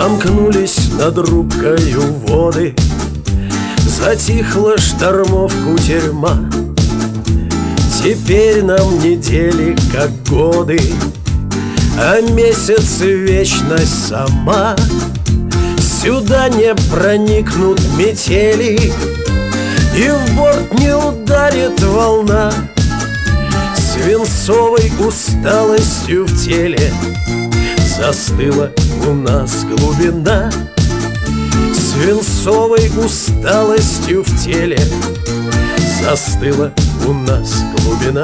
Сомкнулись над рубкою воды, затихла штормов кутерьма. Теперь нам недели как годы, а месяцы вечность сама. Сюда не проникнут метели, и в борт не ударит волна. Свинцовой усталостью в теле застыла у нас глубина. Свинцовой усталостью в теле застыла у нас глубина.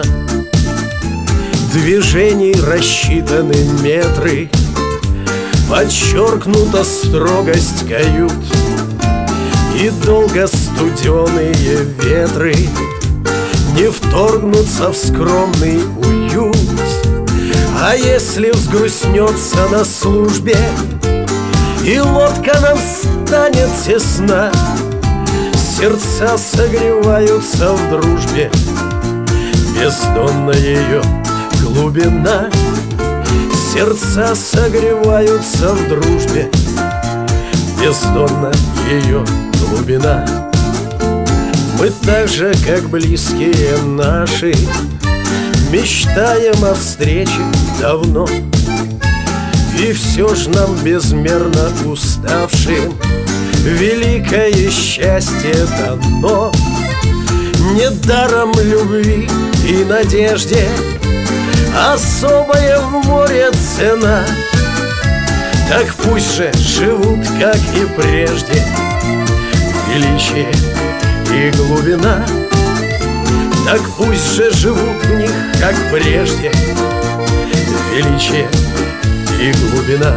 Движений рассчитаны метры, подчеркнута строгость кают, и долго студеные ветры не вторгнутся в скромный уют. А если взгрустнется на службе и лодка нам станет тесна, сердца согреваются в дружбе, бездонна ее глубина. Сердца согреваются в дружбе, бездонна ее глубина. Мы так же, как близкие наши, мечтаем о встрече давно, и все ж нам безмерно уставшим великое счастье дано. Недаром любви и надежде особая в море цена. Так пусть же живут, как и прежде, величие и глубина. Так пусть же живут в них, как прежде, величие и глубина.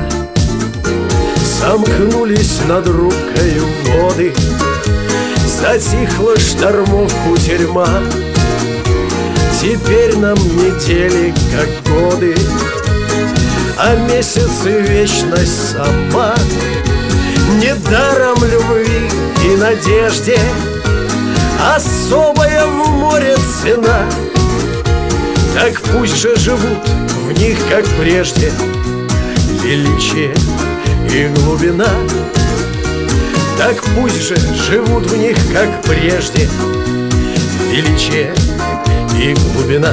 Сомкнулись над рубкою воды, затихла штормов кутерьма. Теперь нам недели как годы, а месяцы вечность сама. Недаром любви и надежде особая в море цена. Так пусть же живут в них, как прежде, величие и глубина. Так пусть же живут в них, как прежде, величие и глубина.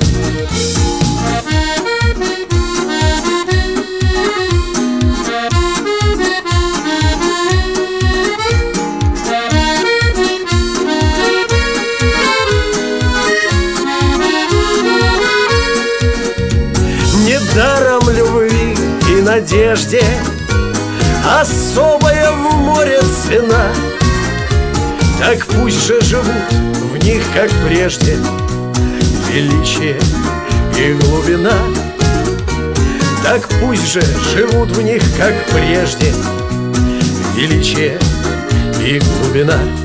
Недаром любви и надежде особая в море цена. Так пусть же живут в них, как прежде, величие и глубина. Так пусть же живут в них, как прежде, величие и глубина.